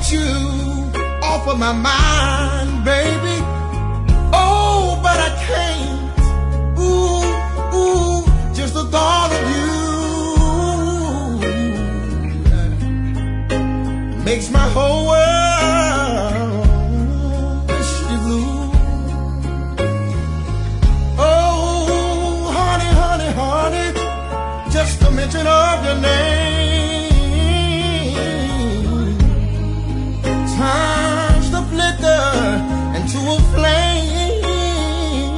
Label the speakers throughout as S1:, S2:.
S1: get you off of my mind, baby. Oh, but I can't. Ooh, ooh, just the thought of you makes my whole world misty blue. Oh, honey, honey, honey, just the mention of your name turns the flicker into a flame.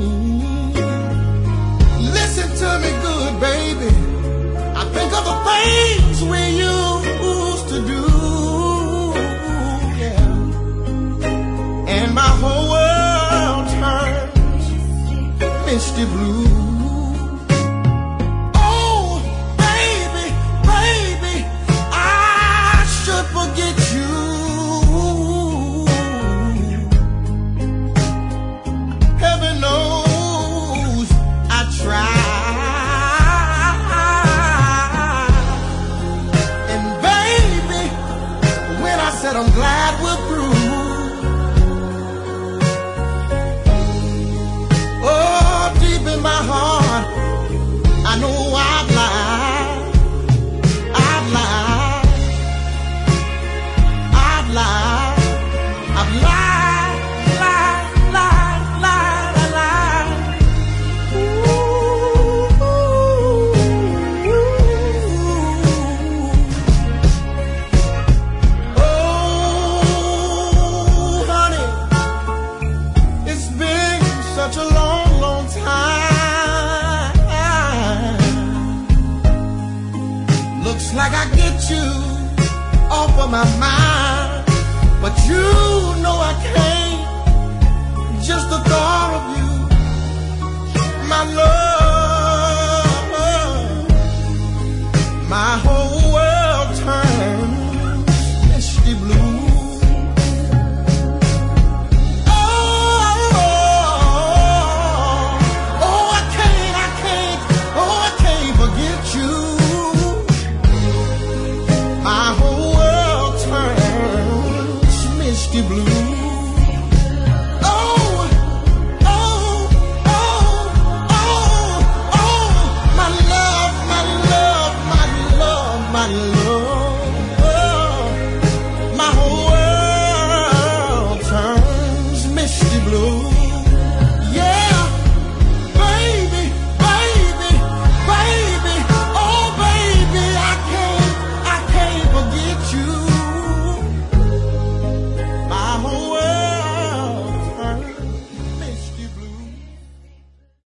S1: Listen to me good, baby. I think of the things we used to do, yeah. And my whole world turns misty blue. I'm glad we're through. Oh, deep in my heart, I know I've lied. I've lied. I've lied. I've lied, lied, lied, lied, lied. Such a long, long time. Looks like I get you off of my mind, but you know I can't. Just the thought of you, my love, my whole world turns misty blue. Blue. Oh, oh, oh, oh, oh, my love, my love, my love, my love. Oh, my whole world turns misty blue.